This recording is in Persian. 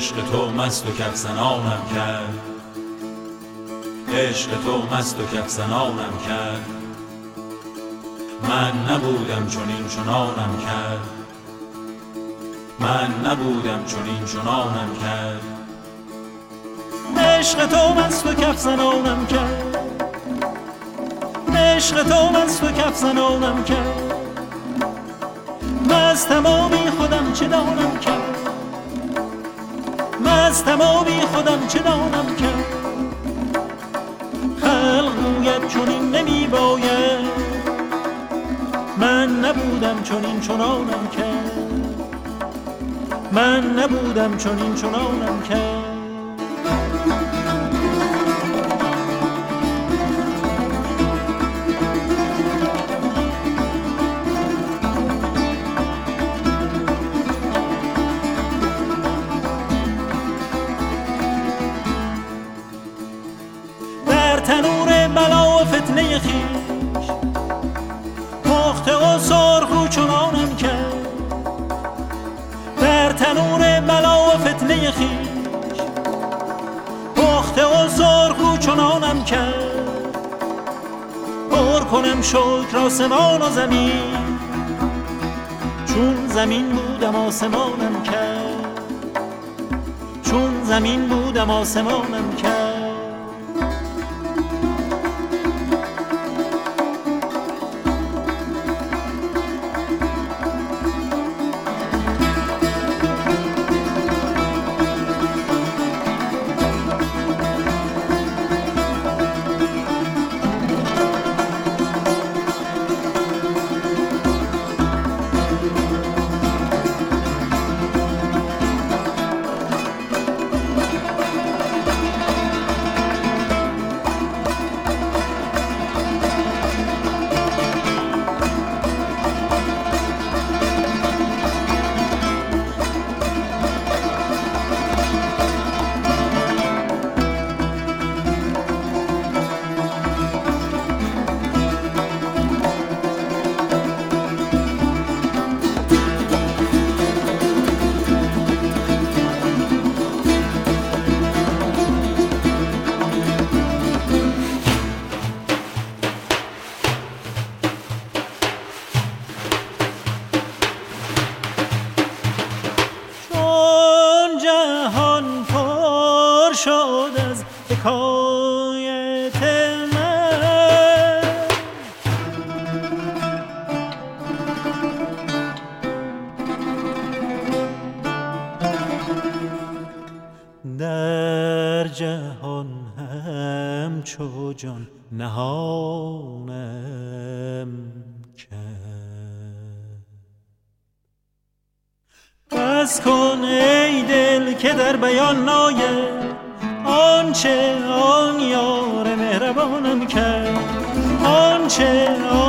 عشق تو مست و کف زنانم کرد، عشق تو مست و کف زنانم کرد. من نبودم چنین چنانم کرد، من نبودم چنین چنانم کرد. عشق تو مست و کف زنانم کرد، عشق تو مست و کف زنانم کرد. من از تمامی خودم چه دانم کرد، من از تمامی خودم چه دانم کرد. خلق گوید چنین نمی باید، من نبودم چنین چنانم کرد، من نبودم چنین چنانم کرد. تنور بلا و فتنه خیش پخته و سرخ و چنانم کرد، در تنور بلا و فتنه خیش پخته و سرخ و چنانم کرد. پر کنم شکر آسمان و زمین، چون زمین بودم آسمانم کرد، چون زمین بودم آسمانم کرد. شد از حکایت من، در جهان همچو جان نهانم کرد. بس کن ای دل که در بیان ناید آنچه آن یار مهربانم کرد، آنچه